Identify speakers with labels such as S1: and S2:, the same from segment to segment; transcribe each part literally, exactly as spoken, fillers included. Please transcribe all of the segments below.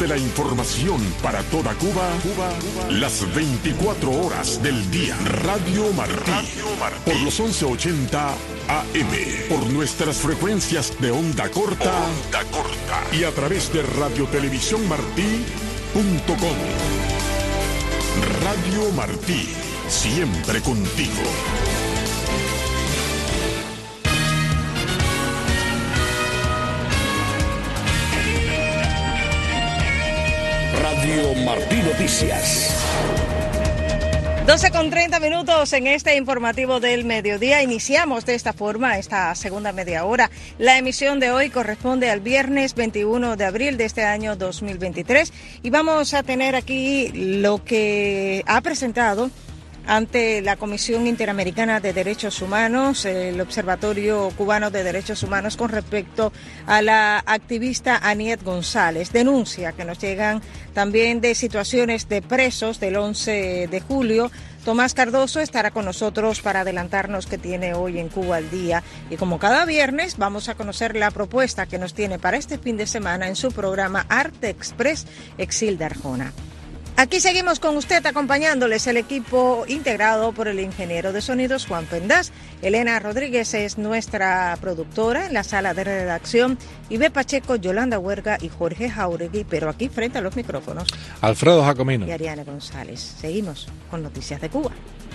S1: de la información para toda Cuba, Cuba, Cuba, las veinticuatro horas del día. Radio Martí, Radio Martí, por los once ochenta A M, por nuestras frecuencias de onda corta, onda corta y a través de radiotelevisión martí punto com. Radio Martí, siempre contigo.
S2: Radio Martí Noticias.
S3: doce con treinta minutos en este informativo del mediodía. Iniciamos de esta forma esta segunda media hora. La emisión de hoy corresponde al viernes veintiuno de abril de este año dos mil veintitrés y vamos a tener aquí lo que ha presentado ante la Comisión Interamericana de Derechos Humanos, el Observatorio Cubano de Derechos Humanos, con respecto a la activista Aniet González. Denuncia que nos llegan también de situaciones de presos del once de julio. Tomás Cardoso estará con nosotros para adelantarnos qué tiene hoy en Cuba al día. Y como cada viernes, vamos a conocer la propuesta que nos tiene para este fin de semana en su programa Arte Express, Exilda Arjona. Aquí seguimos con usted acompañándoles, el equipo integrado por el ingeniero de sonidos Juan Pendaz. Elena Rodríguez es nuestra productora en la sala de redacción. Ibe Pacheco, Yolanda Huerga y Jorge Jauregui, pero aquí frente a los micrófonos,
S4: Alfredo Jacomino
S3: y Ariana González. Seguimos con Noticias de Cuba.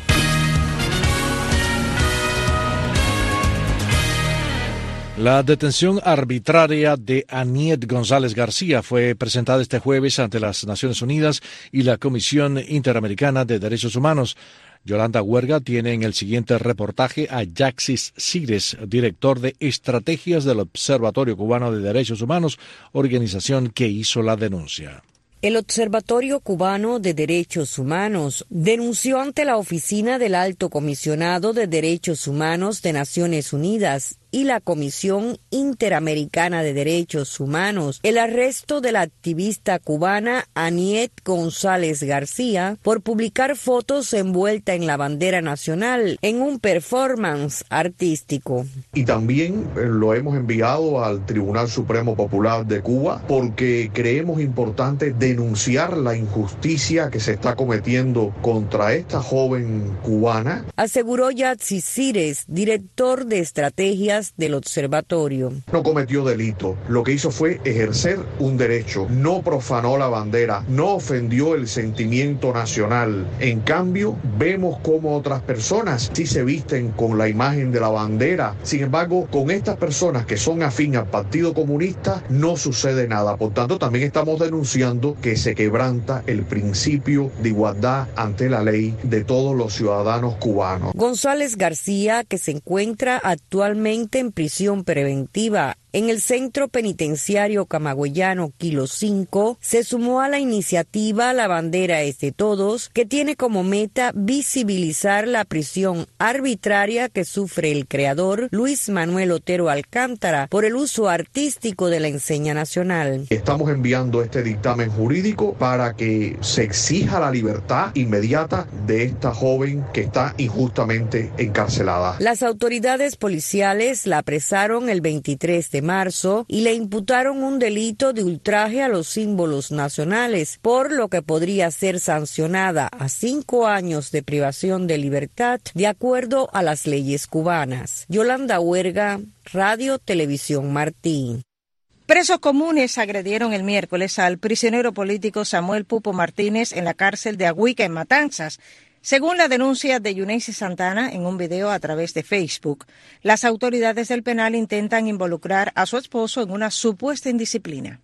S4: La detención arbitraria de Aniet González García fue presentada este jueves ante las Naciones Unidas y la Comisión Interamericana de Derechos Humanos. Yolanda Huerga tiene en el siguiente reportaje a Yaxis Cires, director de Estrategias del Observatorio Cubano de Derechos Humanos, organización que hizo la denuncia.
S5: El Observatorio Cubano de Derechos Humanos denunció ante la Oficina del Alto Comisionado de Derechos Humanos de Naciones Unidas y la Comisión Interamericana de Derechos Humanos el arresto de la activista cubana Aniet González García por publicar fotos envuelta en la bandera nacional en un performance artístico.
S6: Y también lo hemos enviado al Tribunal Supremo Popular de Cuba porque creemos importante denunciar la injusticia que se está cometiendo contra esta joven cubana.
S5: Aseguró Yaxis Cires, director de Estrategias del observatorio.
S6: No cometió delito, lo que hizo fue ejercer un derecho, no profanó la bandera, no ofendió el sentimiento nacional. En cambio, vemos cómo otras personas sí se visten con la imagen de la bandera. Sin embargo, con estas personas que son afín al Partido Comunista no sucede nada. Por tanto, también estamos denunciando que se quebranta el principio de igualdad ante la ley de todos los ciudadanos cubanos.
S5: González García, que se encuentra actualmente en prisión preventiva en el Centro Penitenciario Camagüeyano Kilo cinco, se sumó a la iniciativa La Bandera es de Todos, que tiene como meta visibilizar la prisión arbitraria que sufre el creador Luis Manuel Otero Alcántara por el uso artístico de la enseña nacional.
S6: Estamos enviando este dictamen jurídico para que se exija la libertad inmediata de esta joven que está injustamente encarcelada.
S5: Las autoridades policiales la apresaron el veintitrés de marzo y le imputaron un delito de ultraje a los símbolos nacionales, por lo que podría ser sancionada a cinco años de privación de libertad de acuerdo a las leyes cubanas. Yolanda Huerga, Radio Televisión Martí.
S3: Presos comunes agredieron el miércoles al prisionero político Samuel Pupo Martínez en la cárcel de Agüica, en Matanzas. Según la denuncia de Yuneisi Santana en un video a través de Facebook, las autoridades del penal intentan involucrar a su esposo en una supuesta indisciplina.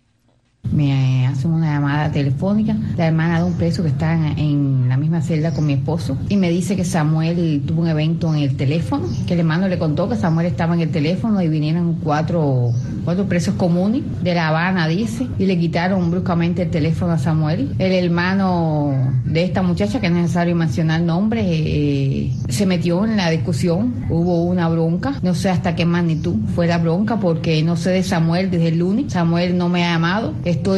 S7: Me hacen una llamada telefónica, la hermana de un preso que está en, en la misma celda con mi esposo, y me dice que Samuel tuvo un evento en el teléfono, que el hermano le contó que Samuel estaba en el teléfono y vinieron cuatro, cuatro presos comunes de La Habana, dice, y le quitaron bruscamente el teléfono a Samuel. El hermano de esta muchacha, que no es necesario mencionar nombres, eh, se metió en la discusión, hubo una bronca, no sé hasta qué magnitud fue la bronca, porque no sé de Samuel desde el lunes, Samuel no me ha llamado. Estoy muy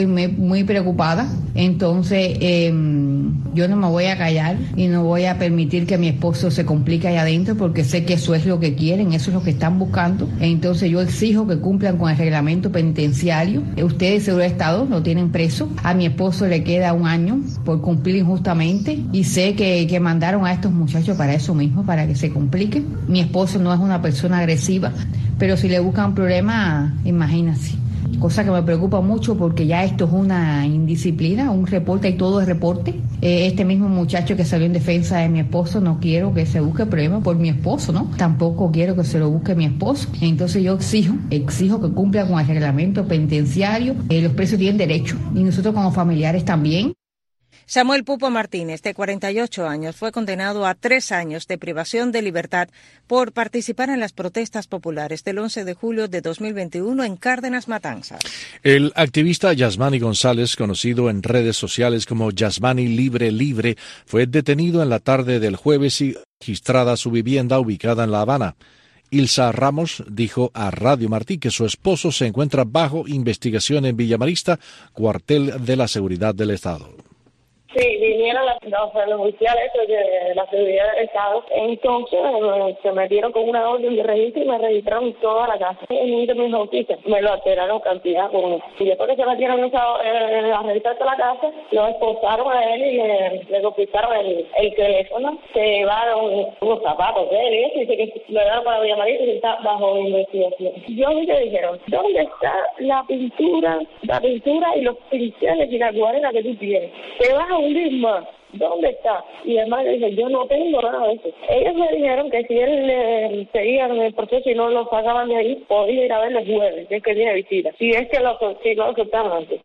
S7: muy preocupada. Entonces, eh, yo no me voy a callar y no voy a permitir que mi esposo se complique ahí adentro, porque sé que eso es lo que quieren, eso es lo que están buscando. Entonces, yo exijo que cumplan con el reglamento penitenciario. Ustedes, Seguro de Estado, lo tienen preso. A mi esposo le queda un año por cumplir injustamente, y sé que, que mandaron a estos muchachos para eso mismo, para que se compliquen. Mi esposo no es una persona agresiva, pero si le buscan problemas, imagínense. Cosa que me preocupa mucho, porque ya esto es una indisciplina, un reporte, y todo es reporte. Eh, este mismo muchacho que salió en defensa de mi esposo, no quiero que se busque problema por mi esposo, ¿no? Tampoco quiero que se lo busque mi esposo. Entonces yo exijo, exijo que cumpla con el reglamento penitenciario. Eh, los presos tienen derecho, y nosotros como familiares también.
S3: Samuel Pupo Martínez, de cuarenta y ocho años, fue condenado a tres años de privación de libertad por participar en las protestas populares del once de julio de dos mil veintiuno en Cárdenas, Matanzas.
S4: El activista Yasmani González, conocido en redes sociales como Yasmani Libre Libre, fue detenido en la tarde del jueves y registrada su vivienda ubicada en La Habana. Ilsa Ramos dijo a Radio Martí que su esposo se encuentra bajo investigación en Villa Marista, cuartel de la Seguridad del Estado.
S8: Sí, vinieron las, los, los oficiales de la seguridad del Estado, entonces eh, se metieron con una orden de registro y me registraron toda la casa. El niño me dijo, me lo alteraron cantidad con eso. Y después que se metieron esa, eh, a registrar toda la casa, lo esposaron a él y le, le confiscaron el, el teléfono, se llevaron unos zapatos de él y eso, dice que lo llevaron para Villa Marista y está bajo investigación. Yo vi que dijeron, ¿dónde está la pintura, la pintura y los pinceles y la acuarela que tú tienes? Te vas a más, ¿dónde está? Y además le dije, yo no tengo nada de eso. Ellos me dijeron que si él eh, seguía en el proceso y no lo sacaban de ahí, podía ir a verlo el jueves, que es que tiene visita. Si es que lo, si lo aceptaron antes.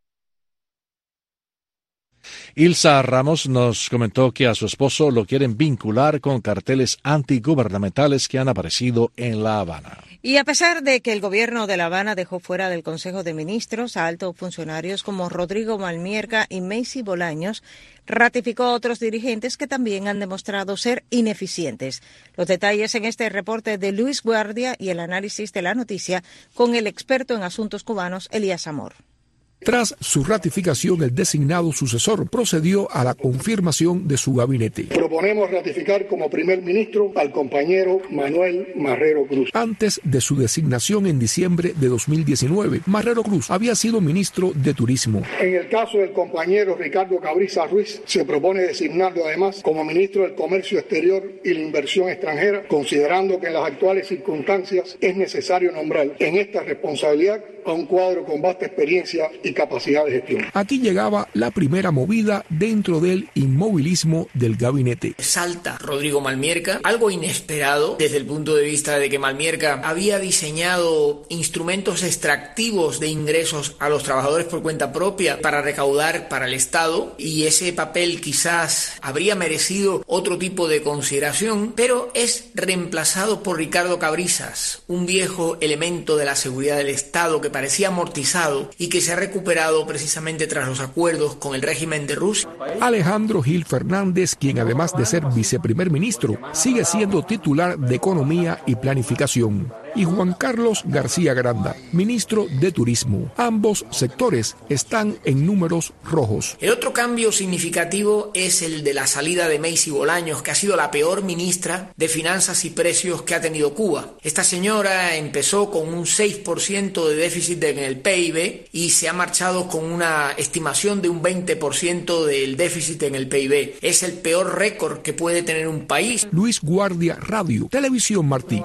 S4: Ilsa Ramos nos comentó que a su esposo lo quieren vincular con carteles antigubernamentales que han aparecido en La Habana.
S3: Y a pesar de que el gobierno de La Habana dejó fuera del Consejo de Ministros a altos funcionarios como Rodrigo Malmierga y Macy Bolaños, ratificó a otros dirigentes que también han demostrado ser ineficientes. Los detalles en este reporte de Luis Guardia y el análisis de la noticia con el experto en asuntos cubanos, Elías Amor.
S9: Tras su ratificación, el designado sucesor procedió a la confirmación de su gabinete.
S10: Proponemos ratificar como primer ministro al compañero Manuel Marrero Cruz.
S9: Antes de su designación en diciembre de dos mil diecinueve, Marrero Cruz había sido ministro de Turismo.
S10: En el caso del compañero Ricardo Cabriza Ruiz, se propone designarlo además como ministro del Comercio Exterior y la Inversión Extranjera, considerando que en las actuales circunstancias es necesario nombrar en esta responsabilidad a un cuadro con vasta experiencia y capacidad de gestión.
S9: Aquí llegaba la primera movida dentro del inmovilismo del gabinete.
S11: Salta Rodrigo Malmierga, algo inesperado desde el punto de vista de que Malmierga había diseñado instrumentos extractivos de ingresos a los trabajadores por cuenta propia para recaudar para el Estado, y ese papel quizás habría merecido otro tipo de consideración, pero es reemplazado por Ricardo Cabrizas, un viejo elemento de la seguridad del Estado que parecía amortizado y que se ha recuperado precisamente tras los acuerdos con el régimen de Rusia.
S9: Alejandro Gil Fernández, quien además de ser viceprimer ministro, sigue siendo titular de Economía y Planificación. Y Juan Carlos García Granda, ministro de Turismo. Ambos sectores están en números rojos.
S11: El otro cambio significativo es el de la salida de Macy Bolaños, que ha sido la peor ministra de Finanzas y Precios que ha tenido Cuba. Esta señora empezó con un seis por ciento de déficit en el P I B y se ha marchado con una estimación de un veinte por ciento del déficit en el P I B. Es el peor récord que puede tener un país.
S9: Luis Guardia, Radio, Televisión Martí.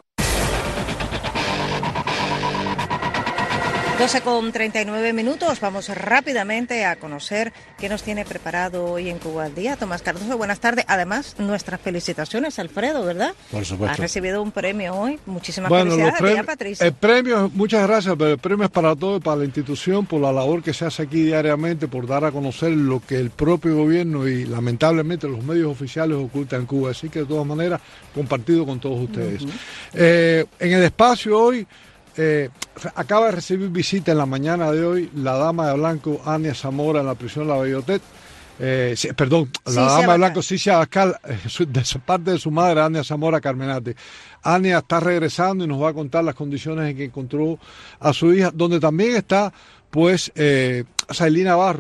S3: doce con treinta y nueve minutos. Vamos rápidamente a conocer qué nos tiene preparado hoy en Cuba al Día. Tomás Cardoso, buenas tardes. Además, nuestras felicitaciones, Alfredo, ¿verdad?
S4: Por supuesto.
S3: Has recibido un premio hoy. Muchísimas
S12: bueno,
S3: felicidades.
S12: Premio,
S3: Día, Patricia.
S12: El premio, muchas gracias, pero el premio es para todo, para la institución, por la labor que se hace aquí diariamente, por dar a conocer lo que el propio gobierno y lamentablemente los medios oficiales ocultan en Cuba. Así que de todas maneras, compartido con todos ustedes. Uh-huh. eh, en el espacio hoy, Eh, acaba de recibir visita en la mañana de hoy la dama de blanco Ania Zamora en la prisión La Bellotet. Eh, sí, perdón, la sí, dama de blanco Cicia Abascal, eh, de su parte de su madre, Ania Zamora Carmenate. Ania está regresando y nos va a contar las condiciones en que encontró a su hija, donde también está, pues, eh, Sailina Barro,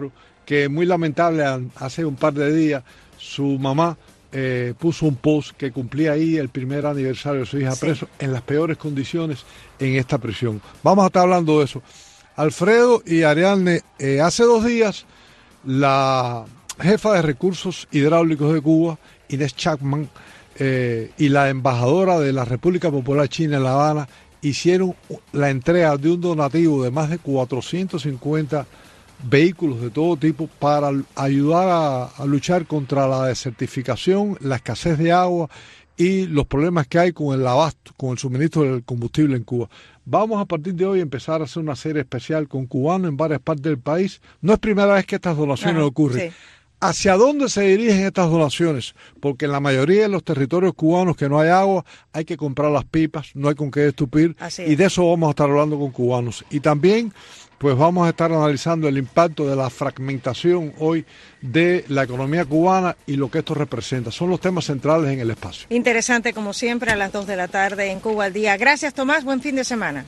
S12: que muy lamentable, hace un par de días su mamá eh, puso un post que cumplía ahí el primer aniversario de su hija, sí, preso en las peores condiciones en esta prisión. Vamos a estar hablando de eso. Alfredo y Ariadne, eh, hace dos días la jefa de Recursos Hidráulicos de Cuba, Inés Chapman, eh, y la embajadora de la República Popular China en La Habana hicieron la entrega de un donativo de más de cuatrocientos cincuenta vehículos de todo tipo para ayudar a, a luchar contra la desertificación, la escasez de agua y los problemas que hay con el abasto, con el suministro del combustible en Cuba. Vamos a partir de hoy a empezar a hacer una serie especial con cubanos en varias partes del país. No es primera vez que estas donaciones Ajá, ocurren. Sí. ¿Hacia dónde se dirigen estas donaciones? Porque en la mayoría de los territorios cubanos que no hay agua, hay que comprar las pipas, no hay con qué estupir, y de eso vamos a estar hablando con cubanos. Y también, pues vamos a estar analizando el impacto de la fragmentación hoy de la economía cubana y lo que esto representa. Son los temas centrales en el espacio.
S3: Interesante, como siempre, a las dos de la tarde en Cuba al Día. Gracias, Tomás. Buen fin de semana.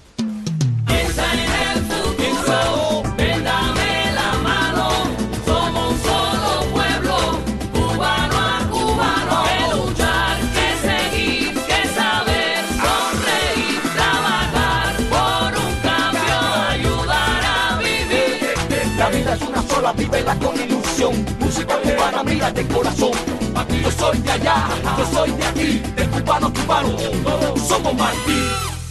S2: Vívela con ilusión, música cubana, mira de corazón. Aquí yo soy de allá, yo soy de aquí, de cubano, cubano, todos somos Martí.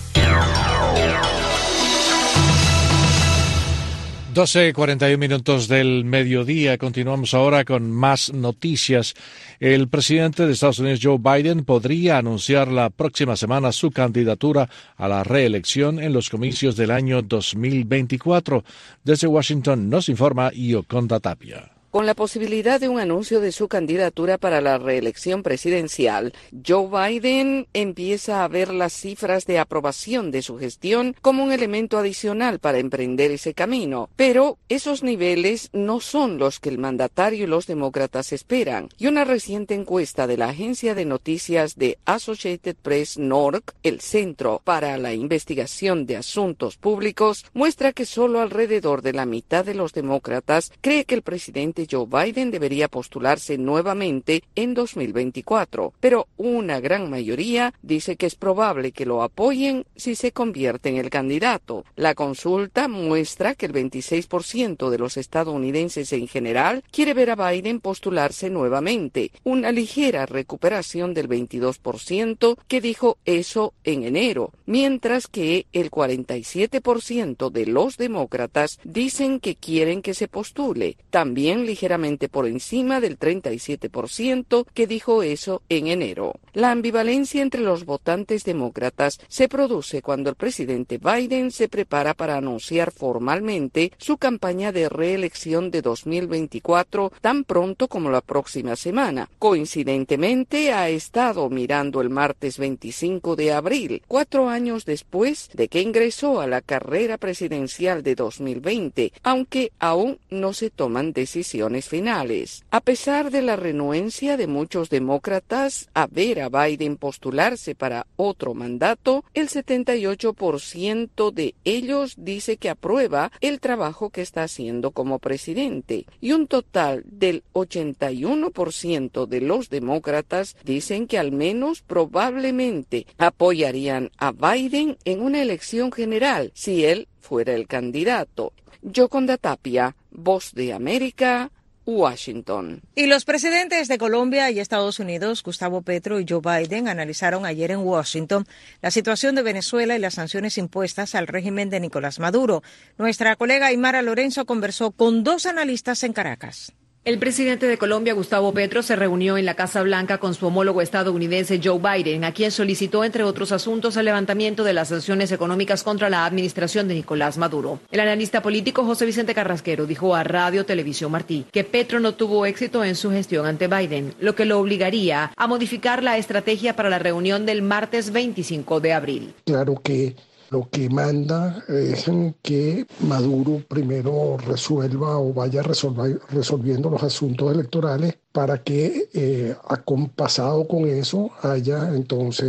S4: doce cuarenta y un minutos del mediodía. Continuamos ahora con más noticias. El presidente de Estados Unidos, Joe Biden, podría anunciar la próxima semana su candidatura a la reelección en los comicios del año dos mil veinticuatro. Desde Washington nos informa Yoconda Tapia.
S5: Con la posibilidad de un anuncio de su candidatura para la reelección presidencial, Joe Biden empieza a ver las cifras de aprobación de su gestión como un elemento adicional para emprender ese camino. Pero esos niveles no son los que el mandatario y los demócratas esperan. Y una reciente encuesta de la agencia de noticias de Associated Press N O R C, el Centro para la Investigación de Asuntos Públicos, muestra que solo alrededor de la mitad de los demócratas cree que el presidente Joe Biden debería postularse nuevamente en dos mil veinticuatro, pero una gran mayoría dice que es probable que lo apoyen si se convierte en el candidato. La consulta muestra que el veintiséis por ciento de los estadounidenses en general quiere ver a Biden postularse nuevamente, una ligera recuperación del veintidós por ciento que dijo eso en enero, mientras que el cuarenta y siete por ciento de los demócratas dicen que quieren que se postule, también ligeramente por encima del treinta y siete por ciento que dijo eso en enero. La ambivalencia entre los votantes demócratas se produce cuando el presidente Biden se prepara para anunciar formalmente su campaña de reelección de dos mil veinticuatro tan pronto como la próxima semana. Coincidentemente, ha estado mirando el martes veinticinco de abril, cuatro años después de que ingresó a la carrera presidencial de dos mil veinte, aunque aún no se toman decisiones finales. A pesar de la renuencia de muchos demócratas a ver a Biden postularse para otro mandato, el setenta y ocho por ciento de ellos dice que aprueba el trabajo que está haciendo como presidente, y un total del ochenta y uno por ciento de los demócratas dicen que al menos probablemente apoyarían a Biden en una elección general si él fuera el candidato. Yoconda Tapia, Voz de América, Washington.
S3: Y los presidentes de Colombia y Estados Unidos, Gustavo Petro y Joe Biden, analizaron ayer en Washington la situación de Venezuela y las sanciones impuestas al régimen de Nicolás Maduro. Nuestra colega Aymara Lorenzo conversó con dos analistas en Caracas.
S13: El presidente de Colombia, Gustavo Petro, se reunió en la Casa Blanca con su homólogo estadounidense Joe Biden, a quien solicitó, entre otros asuntos, el levantamiento de las sanciones económicas contra la administración de Nicolás Maduro. El analista político José Vicente Carrasquero dijo a Radio Televisión Martí que Petro no tuvo éxito en su gestión ante Biden, lo que lo obligaría a modificar la estrategia para la reunión del martes veinticinco de abril.
S14: Claro que lo que manda es que Maduro primero resuelva o vaya resolver, resolviendo los asuntos electorales para que, eh, acompasado con eso, haya entonces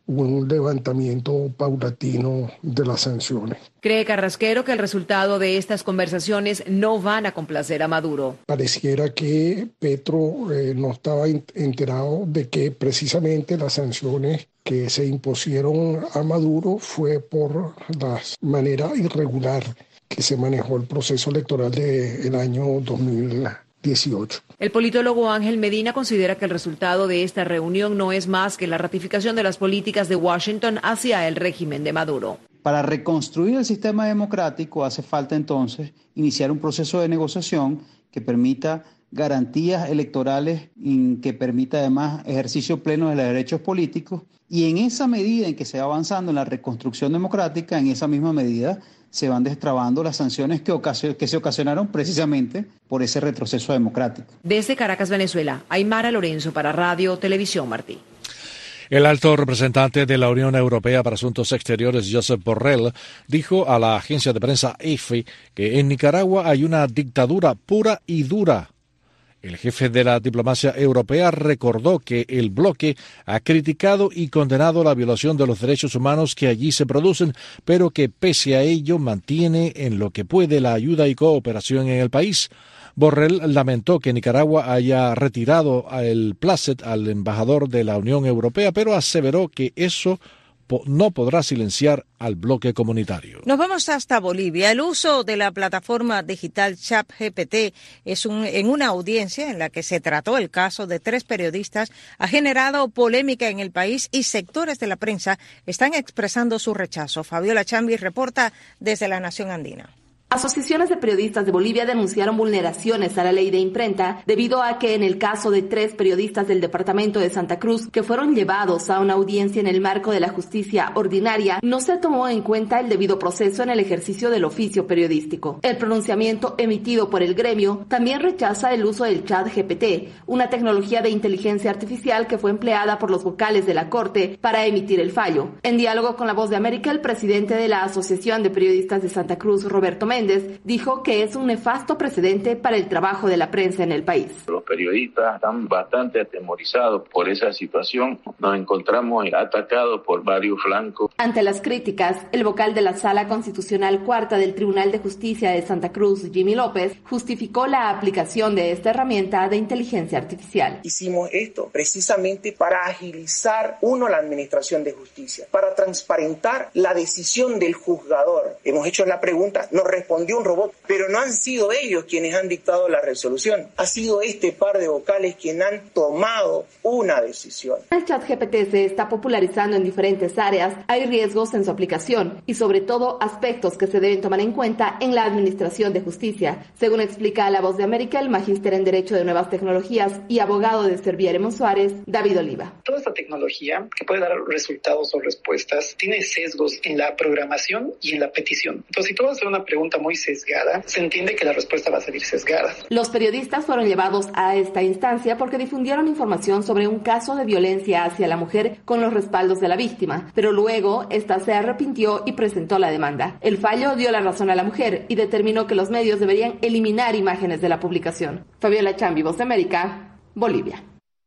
S14: un levantamiento paulatino de las sanciones.
S13: ¿Cree Carrasquero que el resultado de estas conversaciones no van a complacer a Maduro?
S14: Pareciera que Petro eh, no estaba enterado de que precisamente las sanciones que se impusieron a Maduro fue por la manera irregular que se manejó el proceso electoral del año dos mil dieciocho.
S13: El politólogo Ángel Medina considera que el resultado de esta reunión no es más que la ratificación de las políticas de Washington hacia el régimen de Maduro.
S15: Para reconstruir el sistema democrático hace falta entonces iniciar un proceso de negociación que permita garantías electorales y que permita además ejercicio pleno de los derechos políticos, y en esa medida en que se va avanzando en la reconstrucción democrática, en esa misma medida se van destrabando las sanciones que, ocasio- que se ocasionaron precisamente por ese retroceso democrático.
S13: Desde Caracas, Venezuela, Aymara Lorenzo para Radio Televisión Martí.
S4: El alto representante de la Unión Europea para Asuntos Exteriores, Josep Borrell, dijo a la agencia de prensa E F E que en Nicaragua hay una dictadura pura y dura. El jefe de la diplomacia europea recordó que el bloque ha criticado y condenado la violación de los derechos humanos que allí se producen, pero que pese a ello mantiene en lo que puede la ayuda y cooperación en el país. Borrell lamentó que Nicaragua haya retirado el plácet al embajador de la Unión Europea, pero aseveró que eso no podrá silenciar al bloque comunitario.
S3: Nos vamos hasta Bolivia. El uso de la plataforma digital ChatGPT es un, en una audiencia en la que se trató el caso de tres periodistas ha generado polémica en el país y sectores de la prensa están expresando su rechazo. Fabiola Chambi reporta desde la Nación Andina.
S16: Asociaciones de periodistas de Bolivia denunciaron vulneraciones a la ley de imprenta debido a que en el caso de tres periodistas del departamento de Santa Cruz que fueron llevados a una audiencia en el marco de la justicia ordinaria, no se tomó en cuenta el debido proceso en el ejercicio del oficio periodístico. El pronunciamiento emitido por el gremio también rechaza el uso del chat G P T, una tecnología de inteligencia artificial que fue empleada por los vocales de la Corte para emitir el fallo. En diálogo con La Voz de América, el presidente de la Asociación de Periodistas de Santa Cruz, Roberto Méndez, dijo que es un nefasto precedente para el trabajo de la prensa en el país.
S17: Los periodistas están bastante atemorizados por esa situación. Nos encontramos atacados por varios flancos.
S16: Ante las críticas, el vocal de la Sala Constitucional Cuarta del Tribunal de Justicia de Santa Cruz, Jimmy López, justificó la aplicación de esta herramienta de inteligencia artificial.
S18: Hicimos esto precisamente para agilizar, uno, la administración de justicia, para transparentar la decisión del juzgador. Hemos hecho la pregunta, nos respondió un robot, pero no han sido ellos quienes han dictado la resolución. Ha sido este par de vocales quienes han tomado una decisión.
S16: El chat G P T se está popularizando en diferentes áreas. Hay riesgos en su aplicación y sobre todo aspectos que se deben tomar en cuenta en la administración de justicia, según explica a La Voz de América el magíster en Derecho de Nuevas Tecnologías y abogado de Servieremo Suárez, David Oliva.
S19: Toda esta tecnología que puede dar resultados o respuestas tiene sesgos en la programación y en la petición. Entonces, si tú vas a hacer una pregunta muy sesgada, se entiende que la respuesta va a salir sesgada.
S16: Los periodistas fueron llevados a esta instancia porque difundieron información sobre un caso de violencia hacia la mujer con los respaldos de la víctima, pero luego esta se arrepintió y presentó la demanda. El fallo dio la razón a la mujer y determinó que los medios deberían eliminar imágenes de la publicación. Fabiola Chambi, Voz de América, Bolivia.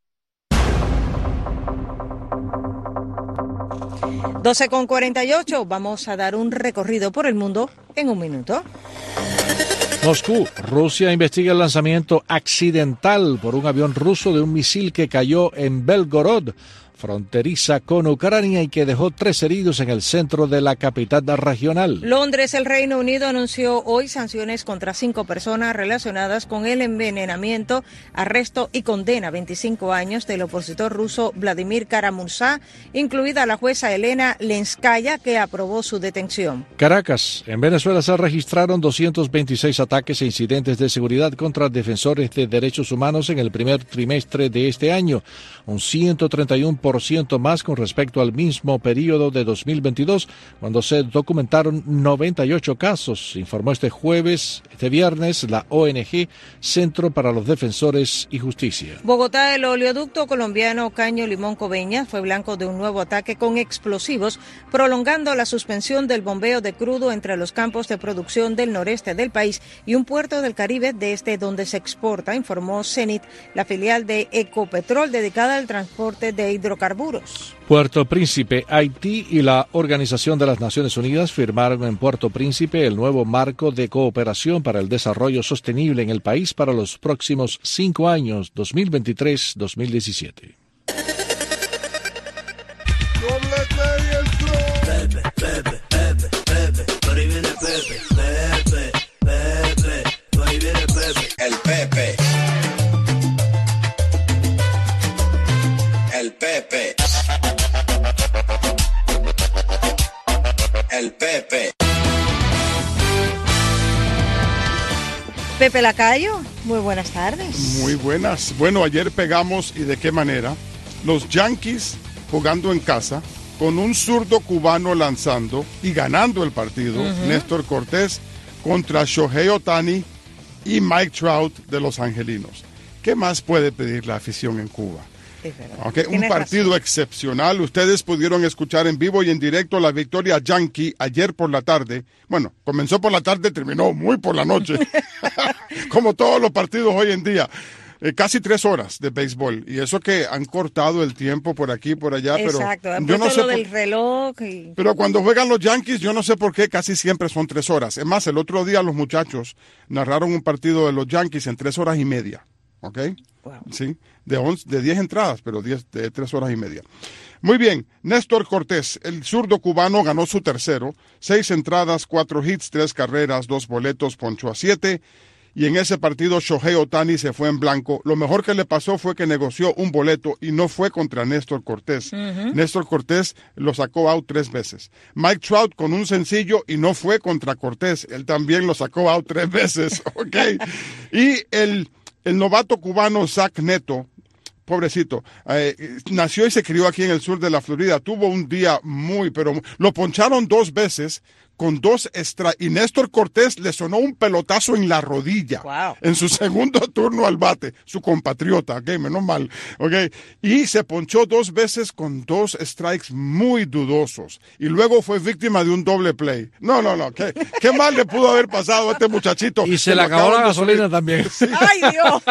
S3: doce con cuarenta y ocho, vamos a dar un recorrido por el mundo en un minuto.
S4: Moscú, Rusia investiga el lanzamiento accidental por un avión ruso de un misil que cayó en Belgorod, fronteriza con Ucrania, y que dejó tres heridos en el centro de la capital regional.
S3: Londres, el Reino Unido, anunció hoy sanciones contra cinco personas relacionadas con el envenenamiento, arresto y condena a veinticinco años del opositor ruso Vladimir Kara-Murza, incluida la jueza Elena Lenskaya, que aprobó su detención.
S4: Caracas, en Venezuela se registraron doscientos veintiséis ataques e incidentes de seguridad contra defensores de derechos humanos en el primer trimestre de este año, un ciento treinta y uno por ciento más con respecto al mismo periodo de dos mil veintidós, cuando se documentaron noventa y ocho casos, informó este jueves, este viernes, la O N G Centro para los Defensores y Justicia.
S3: Bogotá, el oleoducto colombiano Caño Limón Coveñas fue blanco de un nuevo ataque con explosivos, prolongando la suspensión del bombeo de crudo entre los campos de producción del noreste del país y un puerto del Caribe desde donde se exporta, informó Cenit, la filial de Ecopetrol dedicada al transporte de hidrocarburos hidrocarburos.
S4: Puerto Príncipe, Haití y la Organización de las Naciones Unidas firmaron en Puerto Príncipe el nuevo marco de cooperación para el desarrollo sostenible en el país para los próximos cinco años, dos mil veintitrés a dos mil diecisiete.
S2: Pepe, Pepe, Pepe, Pepe, por ahí viene Pepe, Pepe, Pepe, por ahí viene Pepe. El Pepe. El Pepe. El Pepe.
S3: Pepe Lacayo, muy buenas tardes.
S20: Muy buenas. Bueno, ayer pegamos, ¿y de qué manera? Los Yankees jugando en casa, con un zurdo cubano lanzando y ganando el partido, uh-huh. Néstor Cortés contra Shohei Ohtani y Mike Trout de los Angelinos. ¿Qué más puede pedir la afición en Cuba? Okay, un partido razón. excepcional. Ustedes pudieron escuchar en vivo y en directo la victoria Yankee ayer por la tarde. Bueno, comenzó por la tarde, terminó muy por la noche, como todos los partidos hoy en día. Eh, casi tres horas de béisbol, y eso que han cortado el tiempo por aquí y por allá.
S3: Exacto,
S20: pero
S3: han
S20: yo no sé
S3: lo
S20: por...
S3: del reloj. Y...
S20: Pero cuando juegan los Yankees, yo no sé por qué casi siempre son tres horas. Es más, el otro día los muchachos narraron un partido de los Yankees en tres horas y media, ¿ok? Wow. Sí, de, once, de diez entradas, pero diez, de tres horas y media. Muy bien, Néstor Cortés, el zurdo cubano, ganó su tercero, seis entradas, cuatro hits, tres carreras, dos boletos, ponchó a siete. Y en ese partido Shohei Ohtani se fue en blanco. Lo mejor que le pasó fue que negoció un boleto y no fue contra Néstor Cortés. Uh-huh. Néstor Cortés lo sacó out tres veces. Mike Trout con un sencillo y no fue contra Cortés. Él también lo sacó out tres veces. Okay. Y el, el novato cubano Zach Neto, pobrecito, eh, nació y se crió aquí en el sur de la Florida. Tuvo un día muy, pero lo poncharon dos veces con dos extra, y Néstor Cortés le sonó un pelotazo en la rodilla. Wow. En su segundo turno al bate, su compatriota, ok, menos mal, ok, y se ponchó dos veces con dos strikes muy dudosos, y luego fue víctima de un doble play. No, no, no, ¿qué, qué mal le pudo haber pasado a este muchachito?
S4: Y se le acabó la gasolina también.
S20: Sí.
S3: ¡Ay, Dios!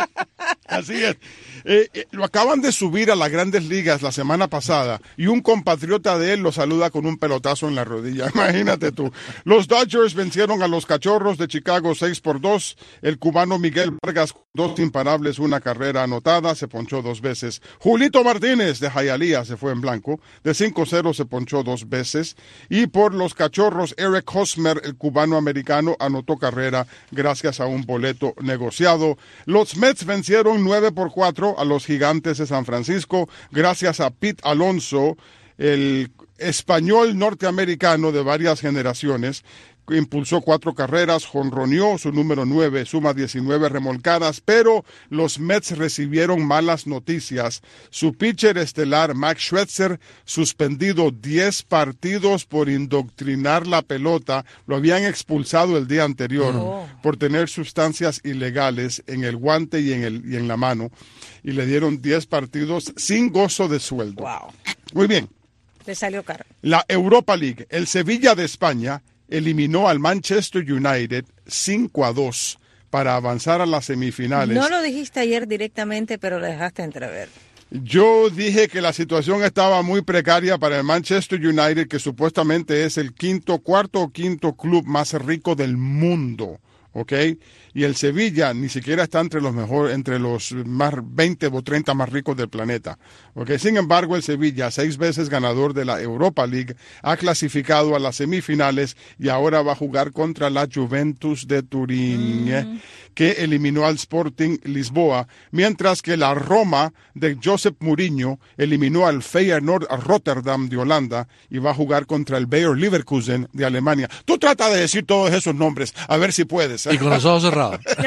S20: Así es. Eh, eh, lo acaban de subir a las Grandes Ligas la semana pasada y un compatriota de él lo saluda con un pelotazo en la rodilla. Imagínate tú. Los Dodgers vencieron a los Cachorros de Chicago seis por dos. El cubano Miguel Vargas, dos imparables, una carrera anotada, se ponchó dos veces. Julito Martínez de Hialeah se fue en blanco. De cinco cero se ponchó dos veces. Y por los Cachorros, Eric Hosmer, el cubano americano, anotó carrera gracias a un boleto negociado. Los Mets vencieron nueve por cuatro a los Gigantes de San Francisco, gracias a Pete Alonso, el español norteamericano de varias generaciones. Impulsó cuatro carreras, jonroneó su número nueve, suma diecinueve remolcadas, pero los Mets recibieron malas noticias. Su pitcher estelar, Max Scherzer, suspendido diez partidos por indoctrinar la pelota. Lo habían expulsado el día anterior oh. por tener sustancias ilegales en el guante y en, el, y en la mano. Y le dieron diez partidos sin gozo de sueldo.
S3: Wow.
S20: Muy bien.
S3: Le salió caro.
S20: La Europa League, el Sevilla de España, eliminó al Manchester United cinco a dos para avanzar a las semifinales.
S3: No lo dijiste ayer directamente, pero lo dejaste entrever.
S20: Yo dije que la situación estaba muy precaria para el Manchester United, que supuestamente es el quinto, cuarto o quinto club más rico del mundo, ¿ok? Y el Sevilla ni siquiera está entre los mejores, entre los más veinte o treinta más ricos del planeta, ¿ok? Sin embargo, el Sevilla, seis veces ganador de la Europa League, ha clasificado a las semifinales y ahora va a jugar contra la Juventus de Turín, mm. eh, que eliminó al Sporting Lisboa, mientras que la Roma de Josep Mourinho eliminó al Feyenoord Rotterdam de Holanda y va a jugar contra el Bayer Leverkusen de Alemania. Tú trata de decir todos esos nombres, a ver si puedes.
S4: Y con los ojos cerrados.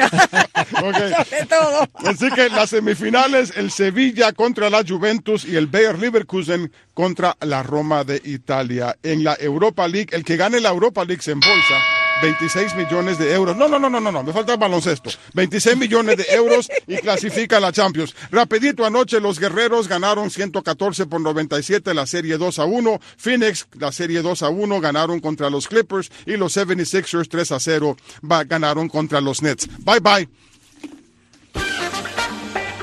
S20: Okay.
S3: Sobre todo.
S20: Así que las semifinales, el Sevilla contra la Juventus y el Bayer Leverkusen contra la Roma de Italia. En la Europa League, el que gane la Europa League se embolsa veintiséis millones de euros. No, no, no, no, no, no, me falta el baloncesto. veintiséis millones de euros y clasifica a la Champions. Rapidito, anoche los guerreros ganaron ciento catorce por noventa y siete la serie dos a uno. Phoenix, la serie dos a uno, ganaron contra los Clippers y los setenta y seis ers tres a cero ganaron contra los Nets. Bye, bye.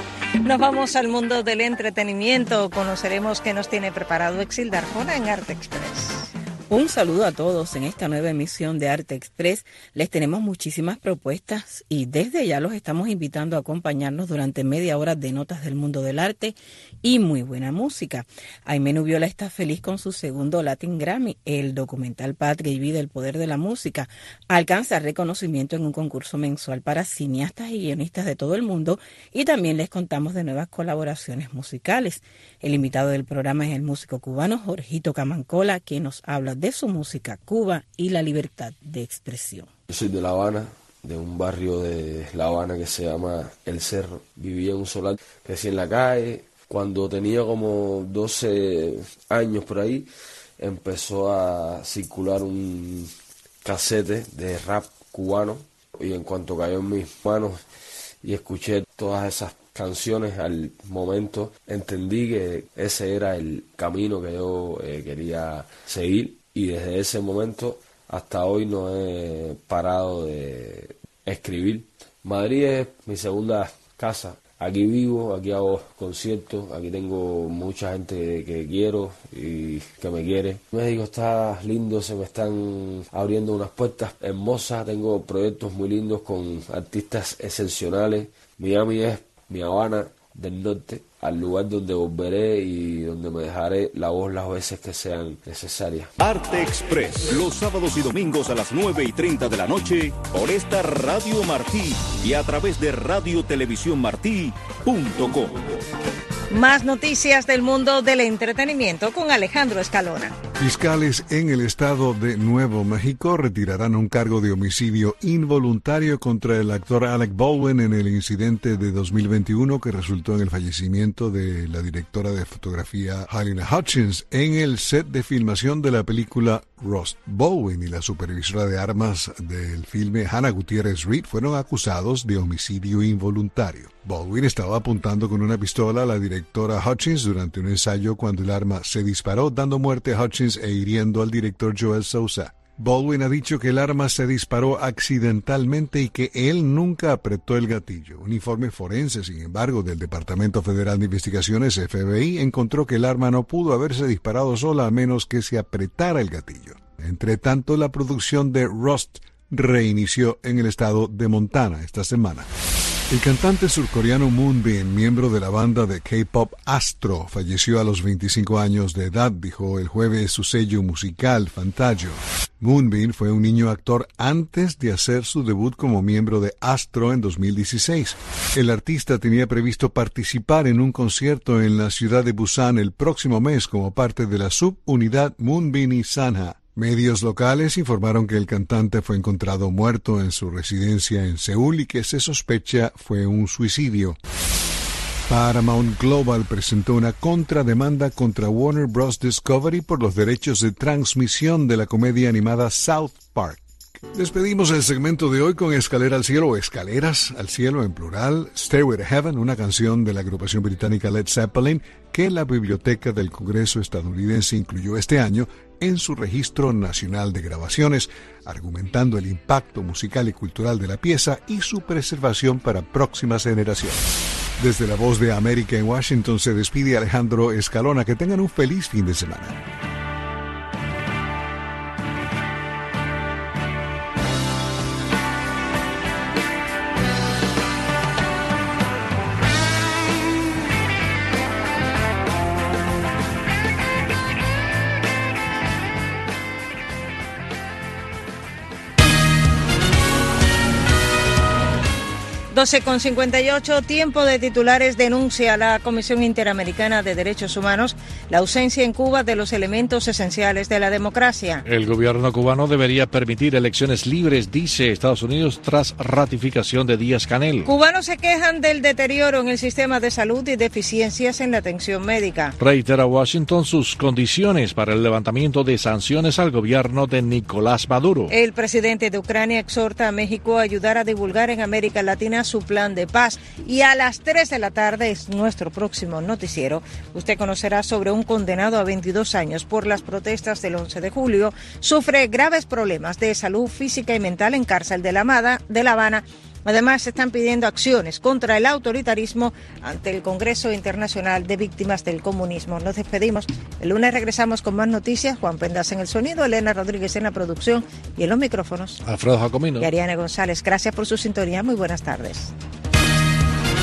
S3: Nos vamos al mundo del entretenimiento. Conoceremos qué nos tiene preparado Exilda Arjona en Arte Express.
S21: Un saludo a todos en esta nueva emisión de Arte Express. Les tenemos muchísimas propuestas y desde ya los estamos invitando a acompañarnos durante media hora de notas del mundo del arte y muy buena música. Aimee Nubiola está feliz con su segundo Latin Grammy. El documental Patria y Vida, el poder de la música alcanza reconocimiento en un concurso mensual para cineastas y guionistas de todo el mundo, y también les contamos de nuevas colaboraciones musicales. El invitado del programa es el músico cubano Jorgito Camancola, quien nos habla de su música, Cuba y la libertad de expresión.
S22: Yo soy de La Habana, de un barrio de La Habana que se llama El Cerro. Vivía en un solar, crecí en la calle. Cuando tenía como doce años por ahí, empezó a circular un casete de rap cubano, y en cuanto cayó en mis manos y escuché todas esas canciones, al momento entendí que ese era el camino que yo eh, quería seguir, y desde ese momento hasta hoy no he parado de escribir. Madrid es mi segunda casa. Aquí vivo, aquí hago conciertos, aquí tengo mucha gente que quiero y que me quiere. México está lindo, se me están abriendo unas puertas hermosas, tengo proyectos muy lindos con artistas excepcionales. Miami es mi Habana del norte, al lugar donde volveré y donde me dejaré la voz las veces que sean necesarias.
S23: Arte Express, los sábados y domingos a las nueve y treinta de la noche por esta Radio Martí y a través de radio televisión martí punto com.
S3: Más noticias del mundo del entretenimiento con Alejandro Escalona.
S12: Fiscales en el estado de Nuevo México retirarán un cargo de homicidio involuntario contra el actor Alec Baldwin en el incidente de dos mil veintiuno que resultó en el fallecimiento de la directora de fotografía Halyna Hutchins en el set de filmación de la película Rust. Baldwin y la supervisora de armas del filme Hannah Gutiérrez Reed fueron acusados de homicidio involuntario. Baldwin estaba apuntando con una pistola a la directora Hutchins durante un ensayo cuando el arma se disparó, dando muerte a Hutchins e hiriendo al director Joel Sousa. Baldwin ha dicho que el arma se disparó accidentalmente y que él nunca apretó el gatillo. Un informe forense, sin embargo, del Departamento Federal de Investigaciones, F B I, encontró que el arma no pudo haberse disparado sola a menos que se apretara el gatillo. Entre tanto, la producción de Rust reinició en el estado de Montana esta semana. El cantante surcoreano Moonbin, miembro de la banda de K-pop Astro, falleció a los veinticinco años de edad, dijo el jueves su sello musical Fantagio. Moonbin fue un niño actor antes de hacer su debut como miembro de Astro en dos mil dieciséis. El artista tenía previsto participar en un concierto en la ciudad de Busan el próximo mes como parte de la subunidad Moonbin y Sanha. Medios locales informaron que el cantante fue encontrado muerto en su residencia en Seúl y que se sospecha fue un suicidio. Paramount Global presentó una contrademanda contra Warner Bros. Discovery por los derechos de transmisión de la comedia animada South Park. Despedimos el segmento de hoy con Escalera al Cielo o Escaleras al Cielo en plural, Stairway to Heaven, una canción de la agrupación británica Led Zeppelin que la Biblioteca del Congreso estadounidense incluyó este año en su registro nacional de grabaciones, argumentando el impacto musical y cultural de la pieza y su preservación para próximas generaciones. Desde la Voz de América en Washington se despide Alejandro Escalona. Que tengan un feliz fin de semana.
S3: doce con cincuenta y ocho, tiempo de titulares. Denuncia la Comisión Interamericana de Derechos Humanos la ausencia en Cuba de los elementos esenciales de la democracia.
S4: El gobierno cubano debería permitir elecciones libres, dice Estados Unidos, tras ratificación de Díaz-Canel.
S3: Cubanos se quejan del deterioro en el sistema de salud y deficiencias en la atención médica.
S4: Reitera Washington sus condiciones para el levantamiento de sanciones al gobierno de Nicolás Maduro.
S3: El presidente de Ucrania exhorta a México a ayudar a divulgar en América Latina su plan de paz. Y a las tres de la tarde es nuestro próximo noticiero. Usted conocerá sobre un condenado a veintidós años por las protestas del once de julio. Sufre graves problemas de salud física y mental en cárcel de La, Amada, de La Habana Además, están pidiendo acciones contra el autoritarismo ante el Congreso Internacional de Víctimas del Comunismo. Nos despedimos. El lunes regresamos con más noticias. Juan Pendas en el sonido, Elena Rodríguez en la producción y en los micrófonos.
S4: Alfredo Jacomino.
S3: Y Ariane González. Gracias por su sintonía. Muy buenas tardes.